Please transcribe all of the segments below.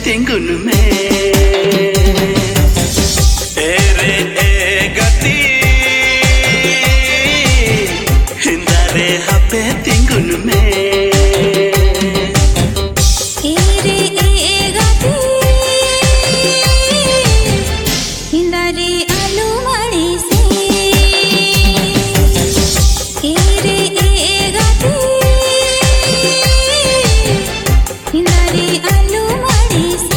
तिंगुन में array A गति हिंदारे हापे तिंगुन में एरे ए गति हिंदारे आलू मड़ी से एरे ए गति हिंदारे आलू मड़ी से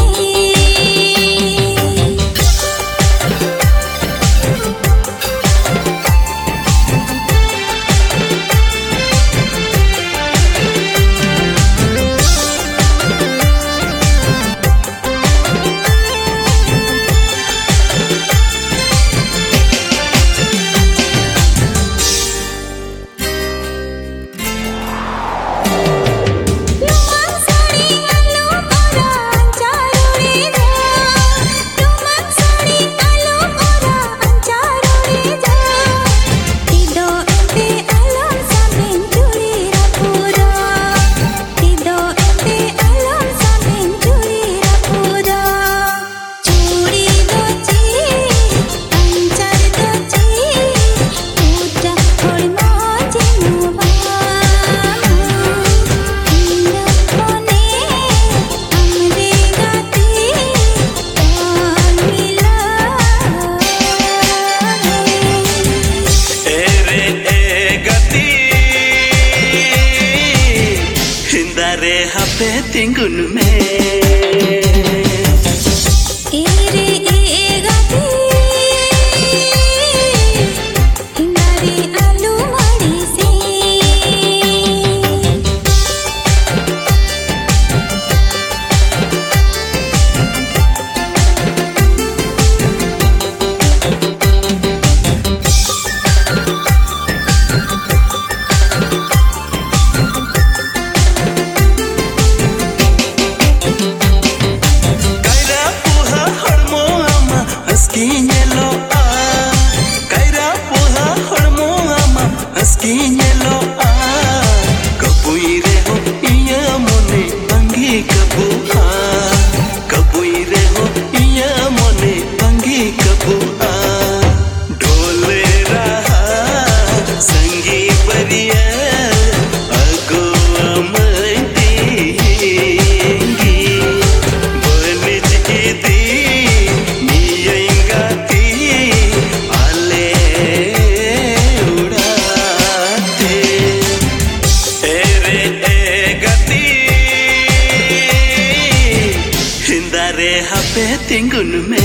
हिंदारे हापे तिंगुन में एरे ए गति हिंदारे आलू मड़ी से Asquiñelo a Kaira poha hormo ama Asquiñelo a Kapuire ho iya mone angi kapu a Kapuire ho iya mone angi kapu a Dole raha sangi pariya ago amanti Banij ki di हिंदारे हापे तिंगुन में